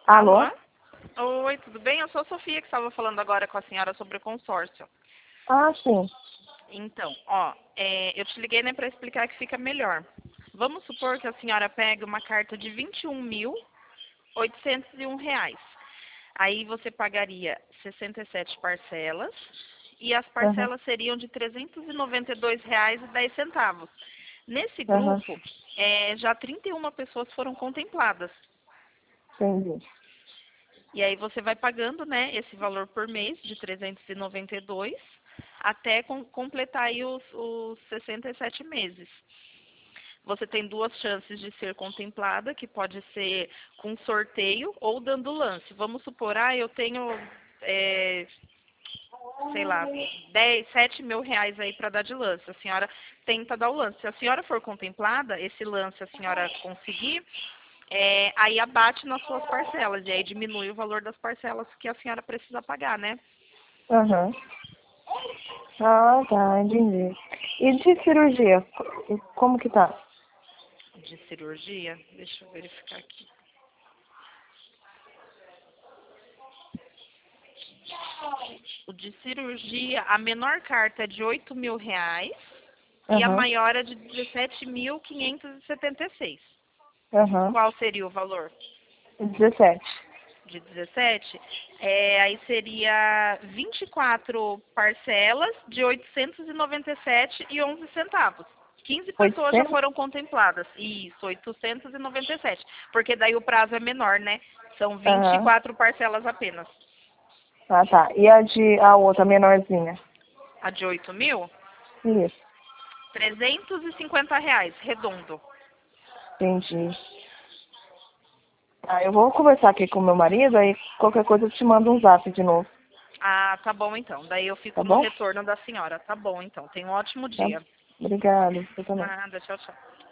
Alô? Alô? Oi, tudo bem? Eu sou a Sofia, que estava falando agora com a senhora sobre o consórcio. Ah, sim. Então, eu te liguei, né, para explicar que fica melhor. Vamos supor que a senhora pegue uma carta de R$ 21.801. Aí você pagaria 67 parcelas e as Aham, parcelas seriam de R$ 392,10. Nesse aham, grupo, já 31 pessoas foram contempladas. entendi. E aí você vai pagando, né, esse valor por mês de 392 até completar aí os 67 meses. Você tem duas chances de ser contemplada, que pode ser com sorteio ou dando lance. Vamos supor, eu tenho, é, sei lá, 7 mil reais aí para dar de lance. A senhora tenta dar o lance. Se a senhora for contemplada, esse lance a senhora conseguir, aí abate nas suas parcelas, e aí diminui o valor das parcelas que a senhora precisa pagar, né? Aham. Ah, tá, entendi. E de cirurgia, como que tá? De cirurgia, deixa eu verificar aqui. O de cirurgia, a menor carta é de R$ 8.000 e a Aham, maior é de 17.576. aham. Qual seria o valor? 17. De 17? Aí seria 24 parcelas de 897,11. 15 pessoas já 800? foram contempladas. Isso, 897. Porque daí o prazo é menor, né? São vinte e Aham. quatro parcelas apenas. Ah, tá. E a outra menorzinha? A de 8.000, Isso, R$ 350, redondo. entendi. Ah, eu vou conversar aqui com meu marido, aí qualquer coisa eu te mando um zap de novo, Ah, tá bom então. Daí eu tá fico no bom? retorno da senhora. Tá bom então. Tenha um ótimo Tá. dia. Obrigada, você também. Nada, tchau, tchau.